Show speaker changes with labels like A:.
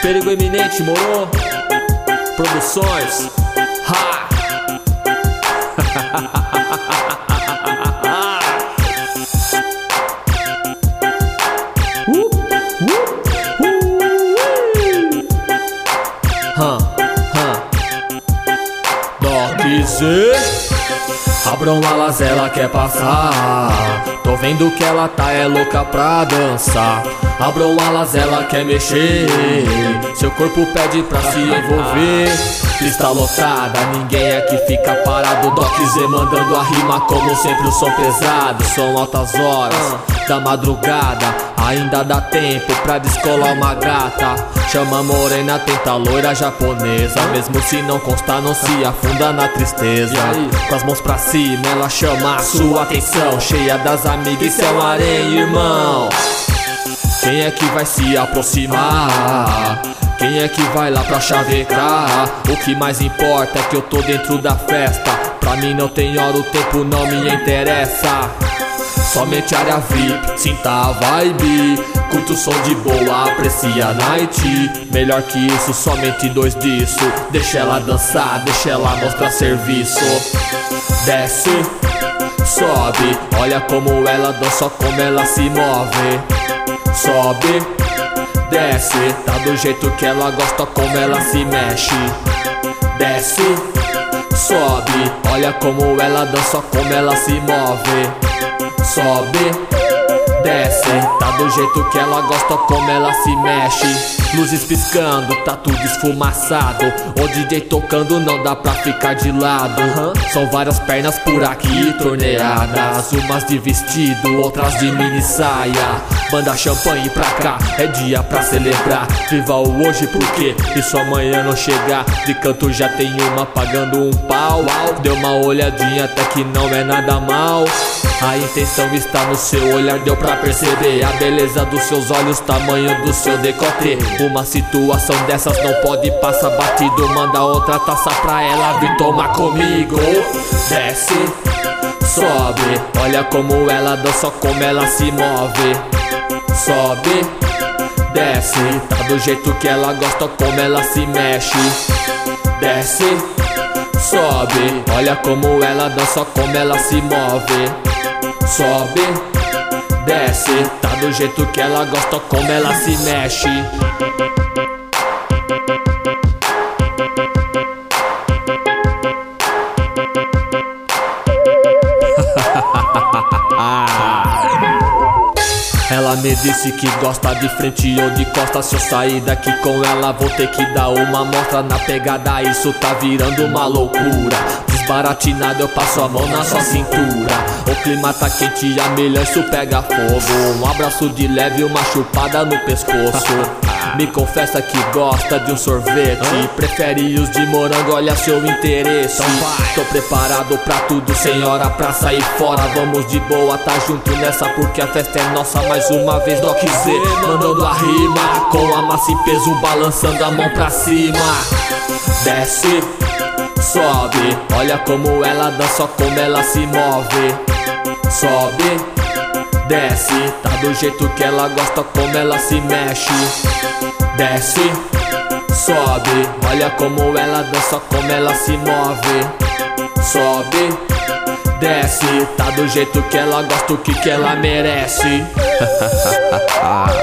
A: Perigo Iminente, moro? Produções. Ha! Doc Z. Abram alas, ela quer passar. Tô vendo que ela tá louca pra dançar. Abram alas, ela quer mexer. Seu corpo pede pra se envolver. Pista lotada, ninguém aqui fica parado. Doc Z mandando a rima como sempre, o som pesado. São altas horas da madrugada, ainda dá tempo pra descolar uma gata. Chama morena, tenta loira japonesa. Mesmo se não constar, não se afunda na tristeza. Com as mãos pra cima, ela chama a sua atenção. Cheia das amigas, isso é um harém, irmão. Quem é que vai se aproximar? Quem é que vai lá pra chavecar? O que mais importa é que eu tô dentro da festa. Pra mim não tem hora, o tempo não me interessa. Somente área VIP, sinta a vibe. Curta o som de boa, aprecia a night. Melhor que isso, somente dois disso. Deixa ela dançar, deixa ela mostrar serviço. Desce, sobe, olha como ela dança, como ela se move. Sobe, desce, tá do jeito que ela gosta, como ela se mexe. Desce, sobe, olha como ela dança, como ela se move. Sobe, desce, tá do jeito que ela gosta, como ela se mexe. Luzes piscando, tá tudo esfumaçado. O DJ tocando, não dá pra ficar de lado. São várias pernas por aqui torneadas, umas de vestido, outras de mini saia. Manda champanhe pra cá, é dia pra celebrar. Viva o hoje porque isso amanhã não chegar. De canto já tem uma pagando um pau. Deu uma olhadinha até que não é nada mal. A intenção está no seu olhar, deu pra perceber a beleza dos seus olhos, tamanho do seu decote. Uma situação dessas não pode passar batido. Manda outra taça pra ela vir tomar comigo. Desce, sobe, olha como ela dança, como ela se move. Sobe, desce, tá do jeito que ela gosta, como ela se mexe. Desce, sobe, olha como ela dança, como ela se move. Sobe, desce, tá do jeito que ela gosta, como ela se mexe. Ela me disse que gosta de frente ou de costa. Se eu sair daqui com ela vou ter que dar uma amostra. Na pegada isso tá virando uma loucura. Desbaratinado eu passo a mão na sua cintura. O clima tá quente, a milhão, isso pega fogo. Um abraço de leve e uma chupada no pescoço. Me confessa que gosta de um sorvete, prefere os de morango, olha seu interesse. Tô preparado pra tudo, sem hora pra sair fora. Vamos de boa, tá junto nessa porque a festa é nossa. Mais uma vez Doc Z mandando a rima, com a massa em peso, balançando a mão pra cima. Desce, sobe, olha como ela dança, como ela se move. Sobe, desce, tá do jeito que ela gosta, como ela se mexe. Desce, sobe, olha como ela dança, como ela se move. Sobe, desce, tá do jeito que ela gosta, o que ela merece.